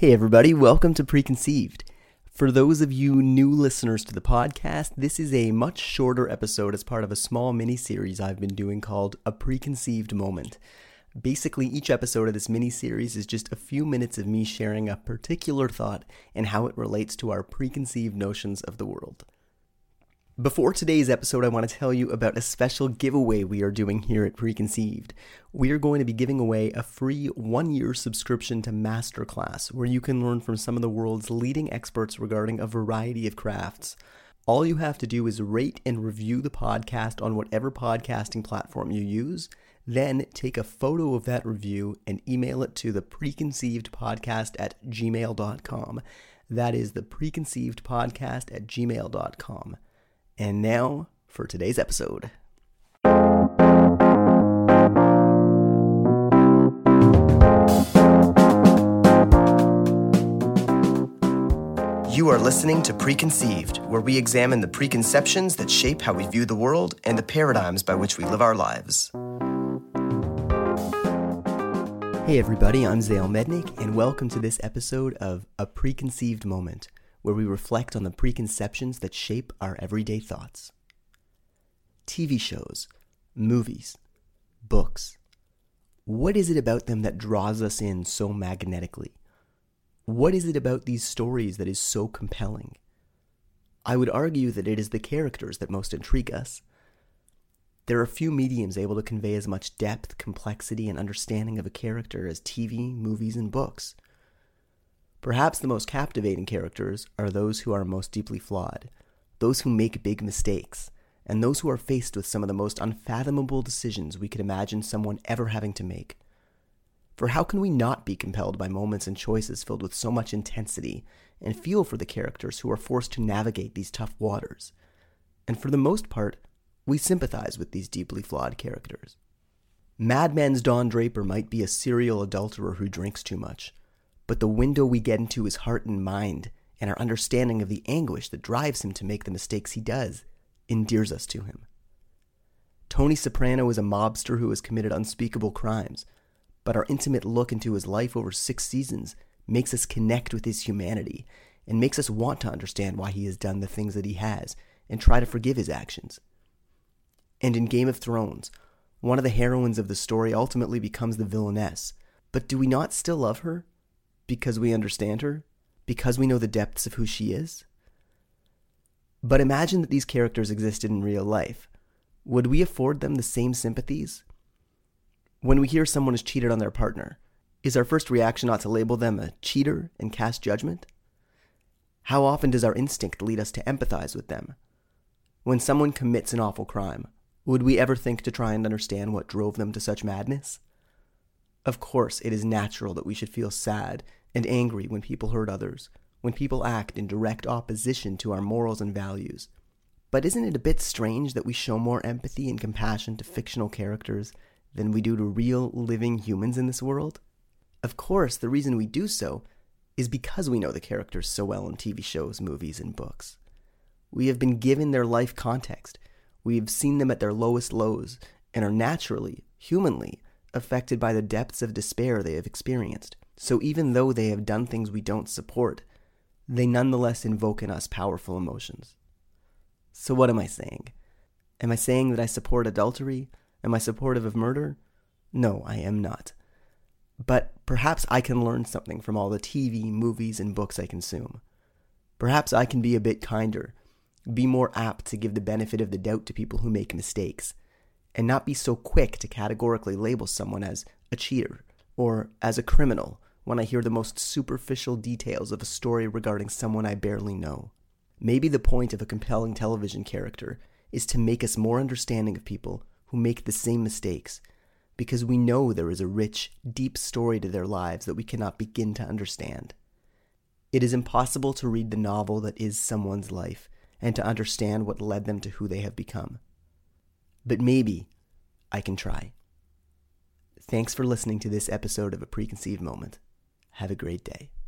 Hey everybody, welcome to Preconceived. For those of you new listeners to the podcast, this is a much shorter episode as part of a small mini-series I've been doing called A Preconceived Moment. Basically, each episode of this mini-series is just a few minutes of me sharing a particular thought and how it relates to our preconceived notions of the world. Before today's episode, I want to tell you about a special giveaway we are doing here at Preconceived. We are going to be giving away a free 1-year subscription to Masterclass, where you can learn from some of the world's leading experts regarding a variety of crafts. All you have to do is rate and review the podcast on whatever podcasting platform you use, then take a photo of that review and email it to the preconceivedpodcast@gmail.com. That is the preconceivedpodcast@gmail.com. And now for today's episode. You are listening to Preconceived, where we examine the preconceptions that shape how we view the world and the paradigms by which we live our lives. Hey everybody, I'm Zale Mednick, and welcome to this episode of A Preconceived Moment, where we reflect on the preconceptions that shape our everyday thoughts. TV shows, movies, books. What is it about them that draws us in so magnetically? What is it about these stories that is so compelling? I would argue that it is the characters that most intrigue us. There are few mediums able to convey as much depth, complexity, and understanding of a character as TV, movies, and books. Perhaps the most captivating characters are those who are most deeply flawed, those who make big mistakes, and those who are faced with some of the most unfathomable decisions we could imagine someone ever having to make. For how can we not be compelled by moments and choices filled with so much intensity and feel for the characters who are forced to navigate these tough waters? And for the most part, we sympathize with these deeply flawed characters. Mad Men's Don Draper might be a serial adulterer who drinks too much, but the window we get into his heart and mind and our understanding of the anguish that drives him to make the mistakes he does endears us to him. Tony Soprano is a mobster who has committed unspeakable crimes, but our intimate look into his life over 6 seasons makes us connect with his humanity and makes us want to understand why he has done the things that he has and try to forgive his actions. And in Game of Thrones, one of the heroines of the story ultimately becomes the villainess, but do we not still love her? Because we understand her? Because we know the depths of who she is? But imagine that these characters existed in real life. Would we afford them the same sympathies? When we hear someone has cheated on their partner, is our first reaction not to label them a cheater and cast judgment? How often does our instinct lead us to empathize with them? When someone commits an awful crime, would we ever think to try and understand what drove them to such madness? Of course, it is natural that we should feel sad and angry when people hurt others, when people act in direct opposition to our morals and values. But isn't it a bit strange that we show more empathy and compassion to fictional characters than we do to real, living humans in this world? Of course, the reason we do so is because we know the characters so well in TV shows, movies, and books. We have been given their life context. We have seen them at their lowest lows and are naturally, humanly, affected by the depths of despair they have experienced. So even though they have done things we don't support, they nonetheless invoke in us powerful emotions. So what am I saying? Am I saying that I support adultery? Am I supportive of murder? No, I am not. But perhaps I can learn something from all the TV, movies, and books I consume. Perhaps I can be a bit kinder, be more apt to give the benefit of the doubt to people who make mistakes, and not be so quick to categorically label someone as a cheater or as a criminal when I hear the most superficial details of a story regarding someone I barely know. Maybe the point of a compelling television character is to make us more understanding of people who make the same mistakes, because we know there is a rich, deep story to their lives that we cannot begin to understand. It is impossible to read the novel that is someone's life and to understand what led them to who they have become. But maybe I can try. Thanks for listening to this episode of A Preconceived Moment. Have a great day.